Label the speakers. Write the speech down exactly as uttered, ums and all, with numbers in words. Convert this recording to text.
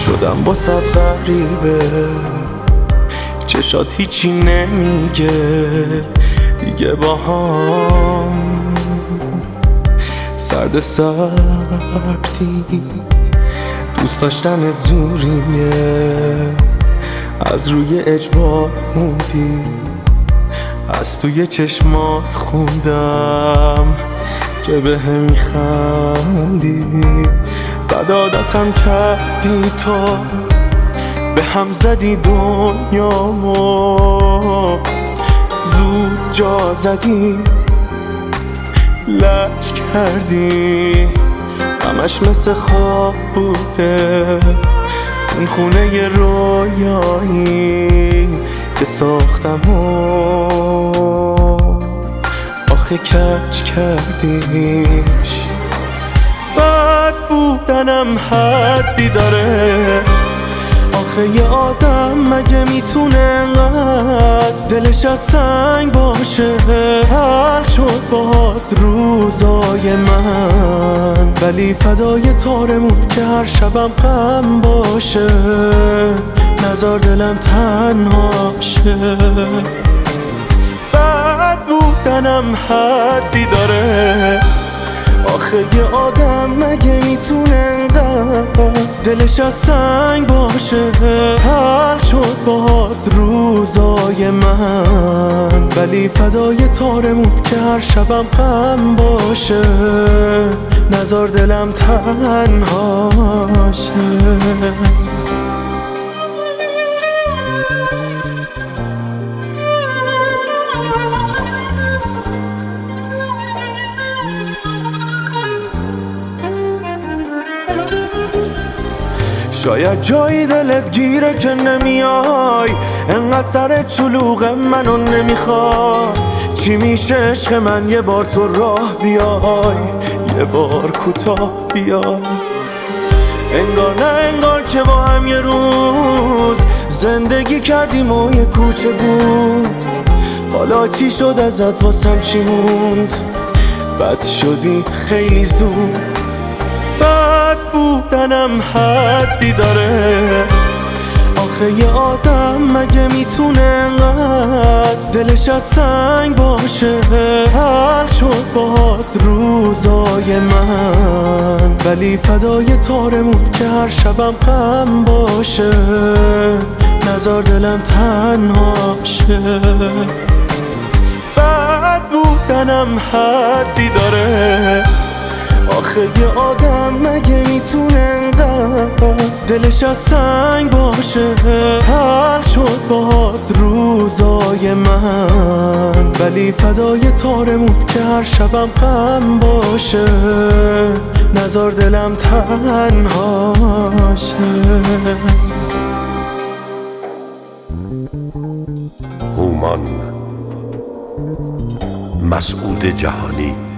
Speaker 1: شدم با صد غریبه، چشات هیچی نمیگه دیگه با هم سرد سردی. دوست داشتن زوریه، از روی اجبار موندی، از توی چشمات خوندم که به هم میخندی. بد عادتم کردی تا به هم زدی دنیامو، زود جا زدی لج کردی. همش مثل خواب بوده اون خونه رویایی که ساختم و آخه کج کردیش. بد بودنم حدی داره، آخه یه آدم مگه میتونه انقدر دلش از سنگ باشه؟ حل شد باهات روزای من، ولی فدای تارمود که هر شبم غم باشه، نزار دلم تنها شه. بد بودنم حدی داره، آخه یه آدم مگه میتونه انقدر دلش از سنگ باشه؟ حل شد باهات روزای من، ولی فدای تارمود که هر شبم غم باشه، نزار دلم تنها شه. شاید جایی دلت گیره که نمیای، انقدر سر چلوغ منو نمیخوای. چی میشه عشق من یه بار تو راه بیای، یه بار کوتاه بیای. انگار نه انگار که با هم یه روز زندگی کردیم و یه کوچه بود. حالا چی شد ازت واسم چی موند؟ بد شدی خیلی زود. بد بودنم حدی داره، آخه یه آدم مگه میتونه انقدر دلش از سنگ باشه؟ حل شد باهات روزای من، ولی فدای تارمود که هر شبم غم باشه، نزار دلم تنها شه. بد بودنم حدی داره، آخه یه آدم مگه میتونه انقدر دلش از سنگ باشه؟ حل شد باهات روزای من، ولی فدای تارمود که هر شبم غم باشه، نزار دلم تنها شه.
Speaker 2: هومان مسعود جهانی.